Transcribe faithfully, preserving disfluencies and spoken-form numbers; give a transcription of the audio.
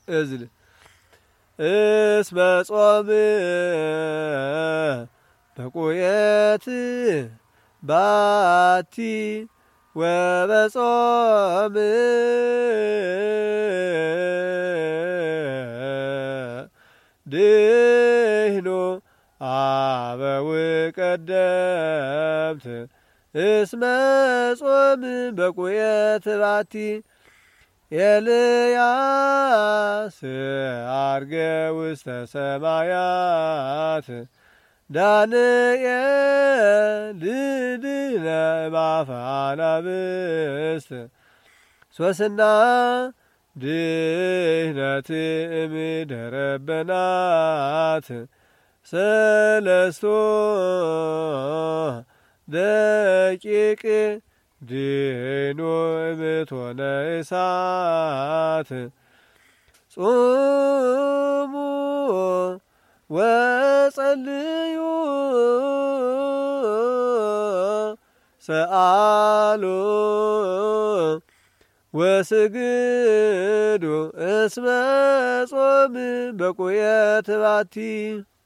እዝል እስመ ጾም በቁየት ባቲ ወበጾም ድህኖ አበው ቀደምት እስመ ጾም በቁየት ባቲ ኤልያስ አርገ ውስተ ሰማያት ዳንኤል ድኅነ እምአፈ አናብስት ሶስና ድኅነት እምድኅረ በናት ሰለስቱ ደቂቅ ድኅኑ እምእቶነ እሳት ጹሙ ወጸልዩ ሰአሉ ወስግዱ እስመ ጾም በቁየት ባቲ